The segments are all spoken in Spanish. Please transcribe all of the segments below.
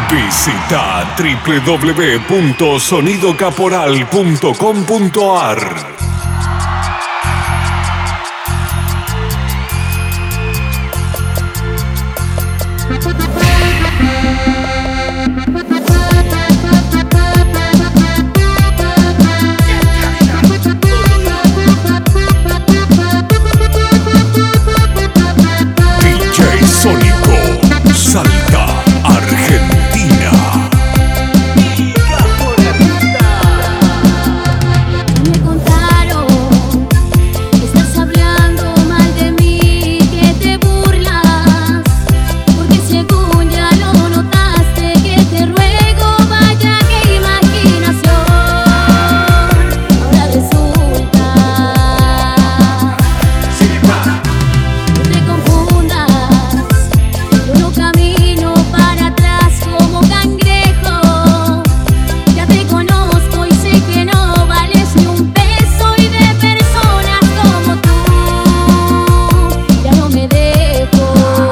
Visita www.sonidocaporal.com.ar. DJ Sónico, Salta, Argentina. Me contaron que estás hablando mal de mí, que te burlas, porque según ya lo notaste, que te ruego, vaya que imaginación. Ahora resulta, no te confundas, yo no camino para atrás como cangrejo. Ya te conozco y sé que no vales ni un peso, y de personas como tú ya no me dejo.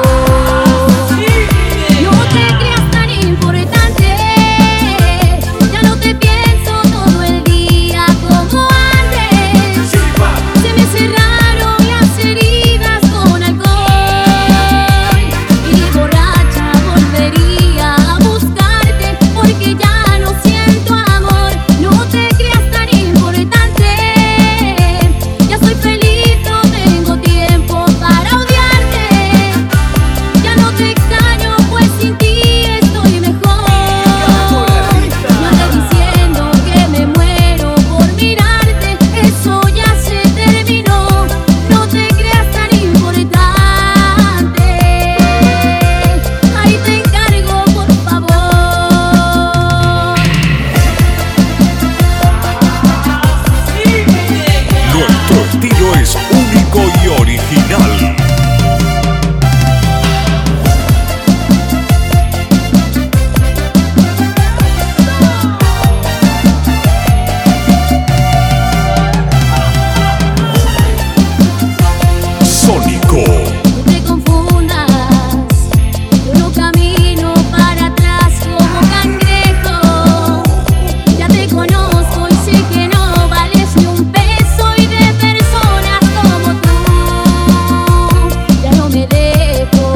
No te creas tan importante, ya no te pienso todo el día como antes. Se me cerraron las heridas con alcohol, y borracha volvería a buscarte, porque ya no siento amor. No te creas tan importante, ya soy feliz, no tengo tiempo para odiarte. Ya no te extraño, pues sin ti estoy mejor. No andes diciendo que me muero por mirarte, eso ya se terminó. No te creas tan importante, ahí te encargo, por favor. Nuestro estilo es único y original. Sónico. No te confundas, yo no camino para atrás como cangrejo. Ya te conozco y sé que no vales ni un peso, y de personas como tú ya no me dejo.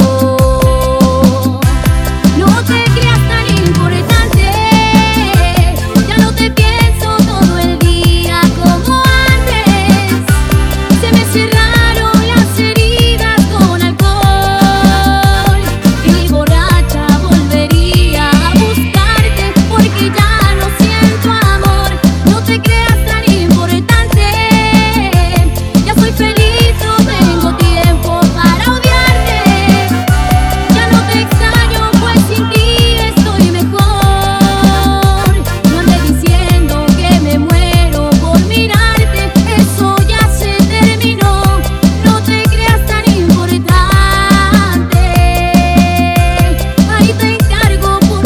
No te creas tan importante, ya no te pienso todo el día como antes. Se me cerraron las heridas con alcohol, y borracha volvería a buscarte, porque ya no siento amor. No te creas tan importante, ya soy feliz, no tengo tiempo para odiarte. Ya no te extraño, pues sin ti estoy mejor. No andes diciendo que me muero por mirarte, eso ya se terminó. No te creas tan importante, ahí te encargo, por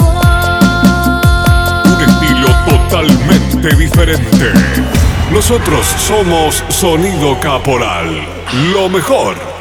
favor. Un estilo totalmente diferente. Nosotros somos Sonido Caporal. Lo mejor